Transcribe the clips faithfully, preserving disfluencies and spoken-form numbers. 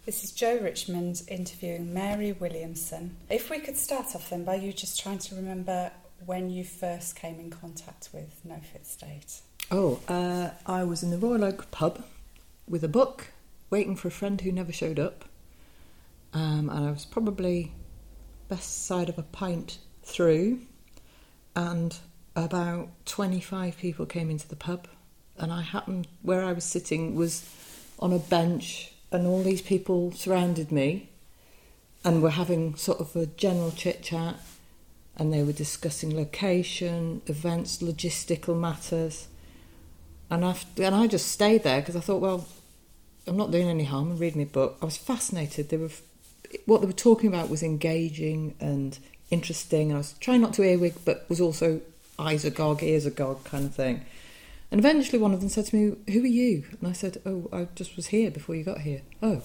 This is Jo Richmond interviewing Mary Williamson. If we could start off then by you just trying to remember when you first came in contact with No Fit State. Oh, uh, I was in the Royal Oak pub with a book, waiting for a friend who never showed up. Um, and I was probably best side of a pint through, and about twenty-five people came into the pub, and I happened, where I was sitting was on a bench, and all these people surrounded me and were having sort of a general chit-chat, and they were discussing location, events, logistical matters. And, after, and I just stayed there because I thought, well, I'm not doing any harm, I'm reading a book. I was fascinated. They were, what they were talking about was engaging and interesting, and I was trying not to earwig, but was also eyes agog, ears agog kind of thing. And eventually one of them said to me, "Who are you?" And I said, "Oh, I just was here before you got here." "Oh,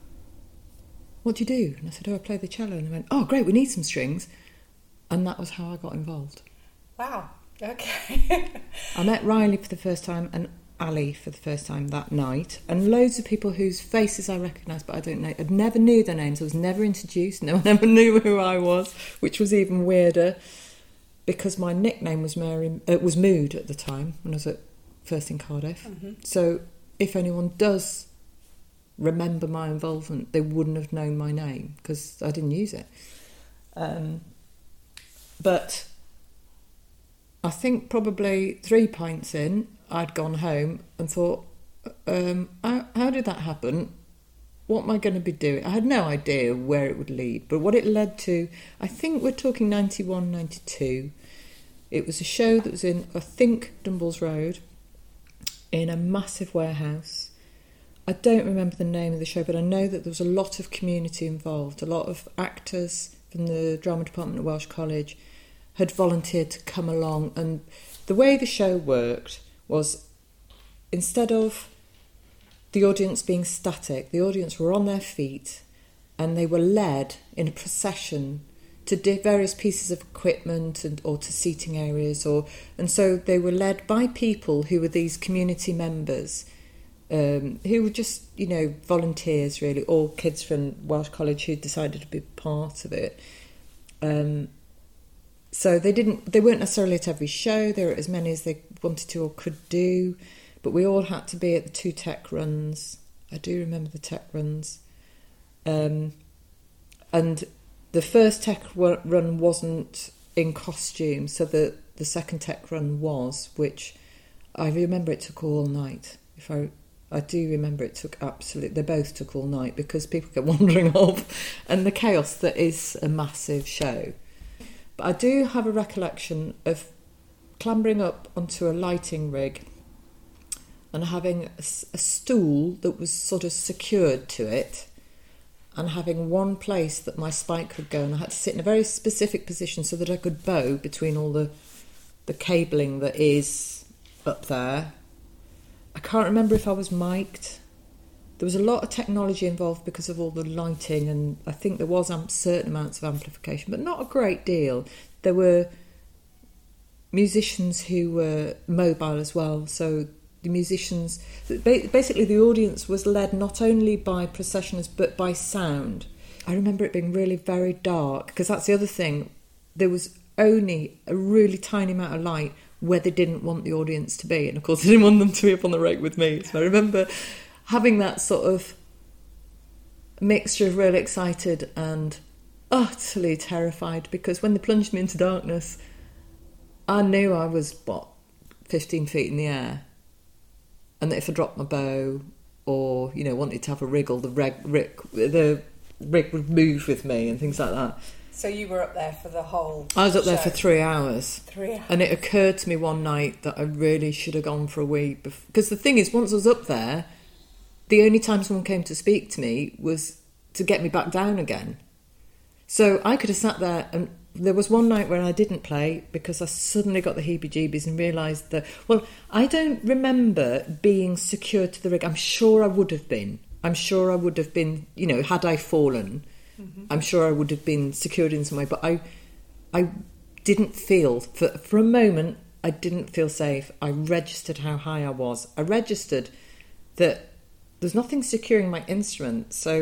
what do you do?" And I said, "Oh, I play the cello." And they went, "Oh, great, we need some strings." And that was how I got involved. Wow, okay. I met Riley for the first time and Ali for the first time that night, and loads of people whose faces I recognised but I don't know. I never knew their names. I was never introduced. No one ever knew who I was, which was even weirder because my nickname was Mary. It uh, was Mood at the time when I was at first in Cardiff. Mm-hmm. So if anyone does remember my involvement, they wouldn't have known my name because I didn't use it. Um, but I think probably three pints in, I'd gone home and thought, um, how, how did that happen? What am I going to be doing? I had no idea where it would lead, but what it led to, I think we're talking ninety-one, ninety-two. It was a show that was in, I think, Dumballs Road, in a massive warehouse. I don't remember the name of the show, but I know that there was a lot of community involved. A lot of actors from the drama department at Welsh College had volunteered to come along, and the way the show worked was, instead of the audience being static, the audience were on their feet and they were led in a procession to various pieces of equipment and or to seating areas, or and so they were led by people who were these community members, um, who were just, you know, volunteers really, or kids from Welsh College who decided to be part of it. Um, So they didn't. They weren't necessarily at every show. There were as many as they wanted to or could do, but we all had to be at the two tech runs. I do remember the tech runs, um, and the first tech run wasn't in costume, so the the second tech run was, which I remember it took all night. If I I do remember it took absolutely. They both took all night because people kept wandering off, and the chaos that is a massive show. But I do have a recollection of clambering up onto a lighting rig and having a, a stool that was sort of secured to it, and having one place that my spike could go, and I had to sit in a very specific position so that I could bow between all the the cabling that is up there. I can't remember if I was mic'd. There was a lot of technology involved because of all the lighting, and I think there was um, certain amounts of amplification, but not a great deal. There were musicians who were mobile as well, so the musicians... Basically, the audience was led not only by processioners, but by sound. I remember it being really very dark, because that's the other thing. There was only a really tiny amount of light where they didn't want the audience to be, and of course, I didn't want them to be up on the rake with me, so I remember having that sort of mixture of really excited and utterly terrified, because when they plunged me into darkness, I knew I was, what, fifteen feet in the air, and that if I dropped my bow or, you know, wanted to have a wriggle, the, reg, rig, the rig would move with me and things like that. So you were up there for the whole I was up show. there for three hours. Three hours. And it occurred to me one night that I really should have gone for a wee. Because the thing is, once I was up there, the only time someone came to speak to me was to get me back down again. So I could have sat there, and there was one night where I didn't play because I suddenly got the heebie-jeebies and realised that, well, I don't remember being secured to the rig. I'm sure I would have been. I'm sure I would have been, you know, had I fallen, mm-hmm. I'm sure I would have been secured in some way. But I I didn't feel, for, for a moment, I didn't feel safe. I registered how high I was. I registered that there's nothing securing my instrument. So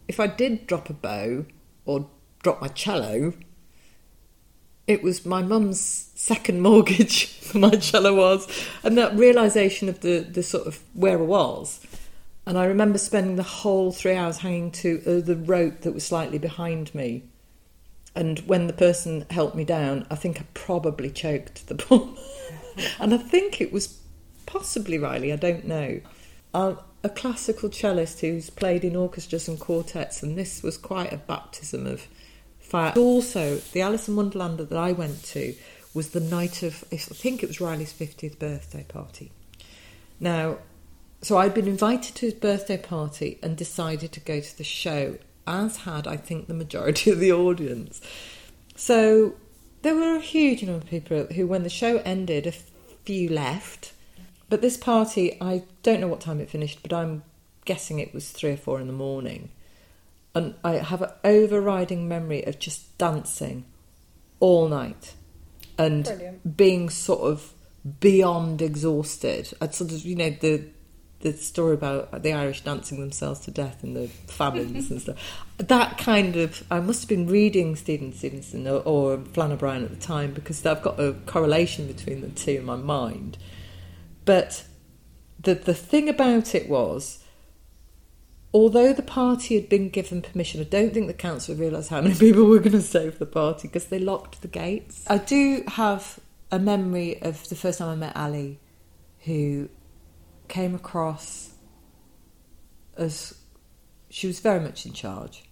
if I did drop a bow or drop my cello, it was my mum's second mortgage for my cello was, and that realisation of the, the sort of where I was. And I remember spending the whole three hours hanging to uh, the rope that was slightly behind me. And when the person helped me down, I think I probably choked the poor. And I think it was possibly Riley, I don't know. Uh, a classical cellist who's played in orchestras and quartets, and this was quite a baptism of fire. Also, the Alice in Wonderland that I went to was the night of, I think it was Riley's fiftieth birthday party. Now, so I'd been invited to his birthday party and decided to go to the show, as had, I think, the majority of the audience. So there were a huge number of people who, when the show ended, a few left. But this party, I don't know what time it finished, but I'm guessing it was three or four in the morning. And I have an overriding memory of just dancing all night and Brilliant. Being sort of beyond exhausted. I'd sort of, you know, the the story about the Irish dancing themselves to death in the famines and stuff. That kind of, I must have been reading Stephen Stevenson or, or Flann O'Brien at the time, because I've got a correlation between the two in my mind. But the the thing about it was, although the party had been given permission, I don't think the council realised how many people were going to stay for the party because they locked the gates. I do have a memory of the first time I met Ali, who came across as, she was very much in charge.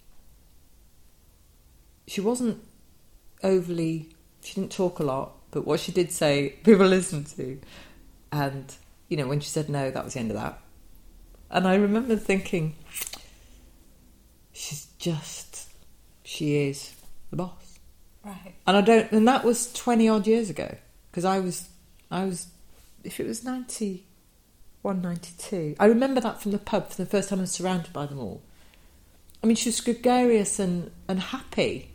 She wasn't overly, she didn't talk a lot, but what she did say, people listened to. And, you know, when she said no, that was the end of that. And I remember thinking, she's just, she is the boss. Right. And I don't, and that was twenty odd years ago, because I was, I was, if it was ninety-one, ninety-two, I remember that from the pub for the first time I was surrounded by them all. I mean, she was gregarious and, and happy,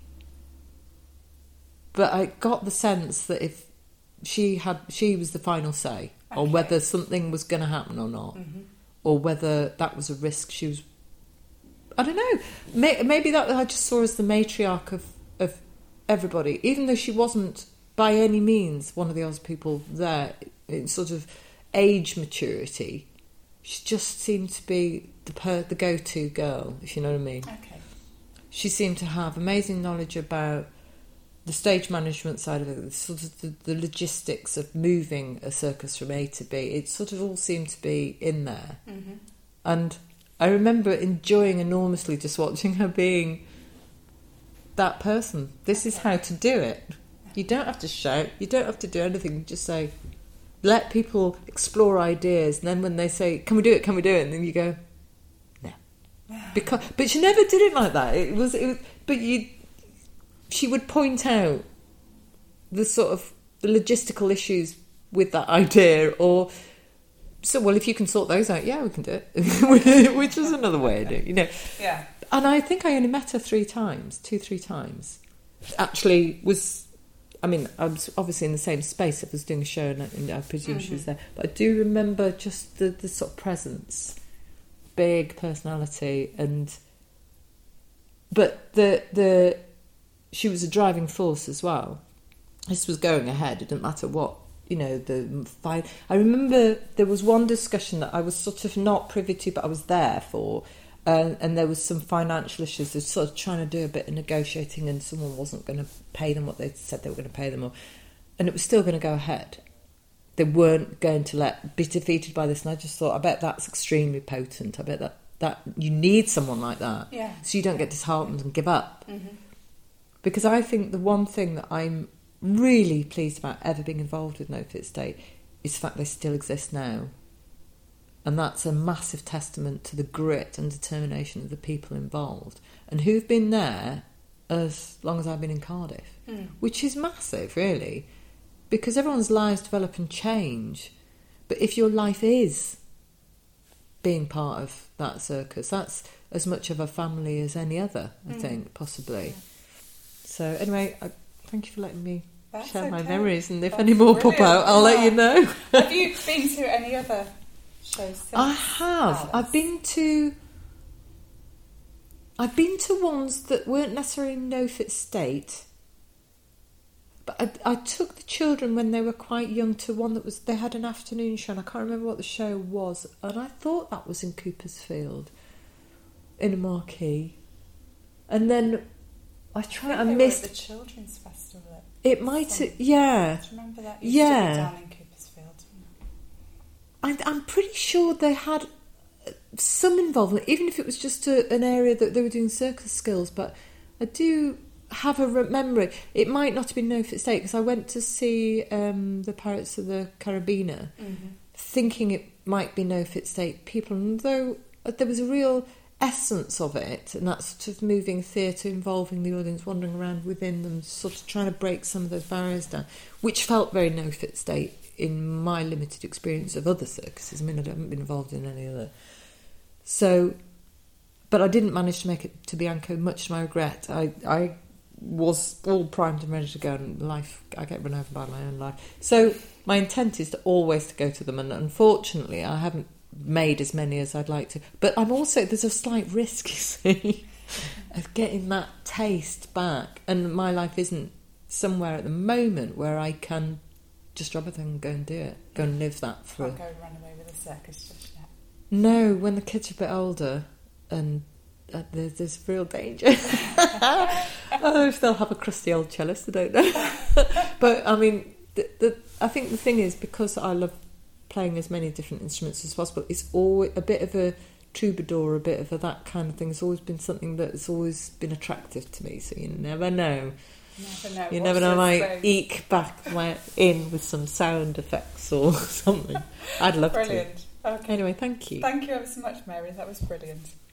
but I got the sense that if she had, she was the final say, okay, on whether something was going to happen or not. Mm-hmm. Or whether that was a risk she was... I don't know. May, maybe that I just saw as the matriarch of, of everybody. Even though she wasn't by any means one of the other people there in sort of age maturity, she just seemed to be the per, the go-to girl, if you know what I mean. Okay. She seemed to have amazing knowledge about the stage management side of it, sort of the, the logistics of moving a circus from A to B. It sort of all seemed to be in there. Mm-hmm. And I remember enjoying enormously just watching her being that person. This is how to do it. You don't have to shout. You don't have to do anything. Just say, let people explore ideas. And then when they say, can we do it, can we do it? And then you go, no. Because, but she never did it like that. It was, it was but you... She would point out the sort of the logistical issues with that idea, or so well if you can sort those out, yeah, we can do it, which is another way of doing it, you know. Yeah. And I think I only met her three times, two, three times. Actually, was I mean, I was obviously in the same space. I was doing a show, and I, and I presume mm-hmm. she was there. But I do remember just the the sort of presence, big personality, and but the the. She was a driving force as well. This was going ahead. It didn't matter what, you know, the fight. I remember there was one discussion that I was sort of not privy to, but I was there for, uh, and there was some financial issues. They were sort of trying to do a bit of negotiating, and someone wasn't going to pay them what they said they were going to pay them, or, and it was still going to go ahead. They weren't going to let be defeated by this, and I just thought, I bet that's extremely potent. I bet that, that you need someone like that, yeah, so you don't get disheartened and give up. Mm-hmm. Because I think the one thing that I'm really pleased about ever being involved with No Fit State is the fact they still exist now. And that's a massive testament to the grit and determination of the people involved and who've been there as long as I've been in Cardiff, mm. which is massive, really, because everyone's lives develop and change. But if your life is being part of that circus, that's as much of a family as any other, I mm. think, possibly. Yeah. So anyway, I, thank you for letting me That's share okay. my memories, and if That's any more brilliant. pop out, I'll yeah. let you know. Have you been to any other shows since? I have. Alice? I've been to I've been to ones that weren't necessarily no fit state, but I, I took the children when they were quite young to one that was, they had an afternoon show, and I can't remember what the show was, and I thought that was in Coopersfield, in a marquee. And then I tried, I, I missed... the Children's Festival. It might, some, yeah. Do you remember that? Used yeah. To be down in Coopersfield. I, I'm pretty sure they had some involvement, even if it was just a, an area that they were doing circus skills, but I do have a memory. It might not have been no fit state, because I went to see um, the Pirates of the Caribbean, mm-hmm. thinking it might be no fit state people, and though there was a real essence of it, and that sort of moving theatre involving the audience wandering around within them, sort of trying to break some of those barriers down, which felt very no fit state in my limited experience of other circuses. I mean, I haven't been involved in any other. So, but I didn't manage to make it to Bianco, much to my regret. I, I was all primed and ready to go, and life, I get run over by my own life. So my intent is to always to go to them, and unfortunately I haven't made as many as I'd like to. But I'm also, there's a slight risk, you see, of getting that taste back, and my life isn't somewhere at the moment where I can just drop everything and go and do it, go and live that for. Can't go and run away with a circus just yet. No, when the kids are a bit older, and uh, there's, there's real danger. I don't know if they'll have a crusty old cellist, I don't know. But I mean, the, the, I think the thing is, because I love playing as many different instruments as possible, it's always a bit of a troubadour, a bit of a that kind of thing. It's always been something that's always been attractive to me, so you never know. Never know. You never know, I might eke back my, in with some sound effects or something. I'd love brilliant. to. Okay. Anyway, thank you. Thank you ever so much, Mary. That was brilliant.